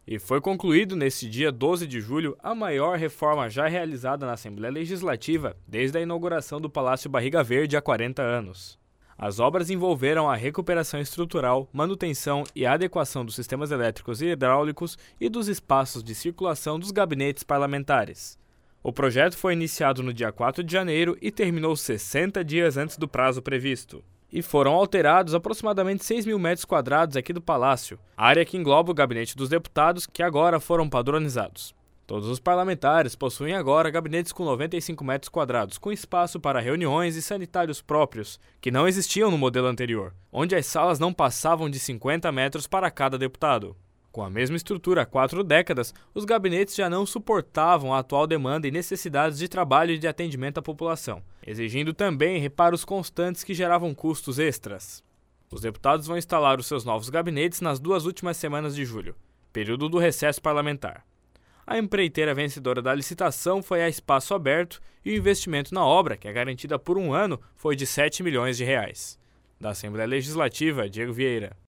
E foi concluído neste dia 12 de julho a maior reforma já realizada na Assembleia Legislativa desde a inauguração do Palácio Barriga Verde há 40 anos. As obras envolveram a recuperação estrutural, manutenção e adequação dos sistemas elétricos e hidráulicos e dos espaços de circulação dos gabinetes parlamentares. O projeto foi iniciado no dia 4 de janeiro e terminou 60 dias antes do prazo previsto. E foram alterados aproximadamente 6 mil metros quadrados aqui do Palácio, área que engloba o gabinete dos deputados, que agora foram padronizados. Todos os parlamentares possuem agora gabinetes com 95 metros quadrados, com espaço para reuniões e sanitários próprios, que não existiam no modelo anterior, onde as salas não passavam de 50 metros para cada deputado. Com a mesma estrutura há 4 décadas, os gabinetes já não suportavam a atual demanda e necessidades de trabalho e de atendimento à população, exigindo também reparos constantes que geravam custos extras. Os deputados vão instalar os seus novos gabinetes nas 2 últimas semanas de julho, período do recesso parlamentar. A empreiteira vencedora da licitação foi a Espaço Aberto e o investimento na obra, que é garantida por 1 ano, foi de R$ 7 milhões. Da Assembleia Legislativa, Diego Vieira.